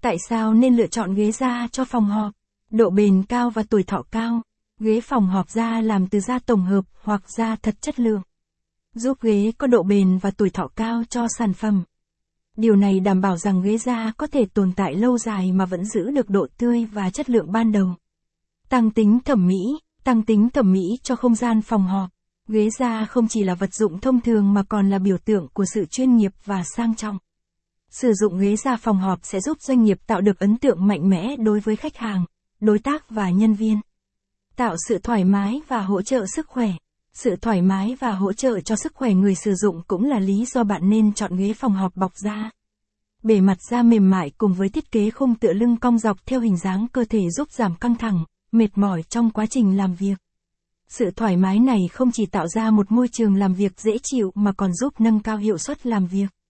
Tại sao nên lựa chọn ghế da cho phòng họp? Độ bền cao và tuổi thọ cao. Ghế phòng họp da làm từ da tổng hợp hoặc da thật chất lượng, giúp ghế có độ bền và tuổi thọ cao cho sản phẩm. Điều này đảm bảo rằng ghế da có thể tồn tại lâu dài mà vẫn giữ được độ tươi và chất lượng ban đầu. Tăng tính thẩm mỹ. Tăng tính thẩm mỹ cho không gian phòng họp. Ghế da không chỉ là vật dụng thông thường mà còn là biểu tượng của sự chuyên nghiệp và sang trọng. Sử dụng ghế da phòng họp sẽ giúp doanh nghiệp tạo được ấn tượng mạnh mẽ đối với khách hàng, đối tác và nhân viên. Tạo sự thoải mái và hỗ trợ sức khỏe. Sự thoải mái và hỗ trợ cho sức khỏe người sử dụng cũng là lý do bạn nên chọn ghế phòng họp bọc da. Bề mặt da mềm mại cùng với thiết kế khung tựa lưng cong dọc theo hình dáng cơ thể giúp giảm căng thẳng, mệt mỏi trong quá trình làm việc. Sự thoải mái này không chỉ tạo ra một môi trường làm việc dễ chịu mà còn giúp nâng cao hiệu suất làm việc.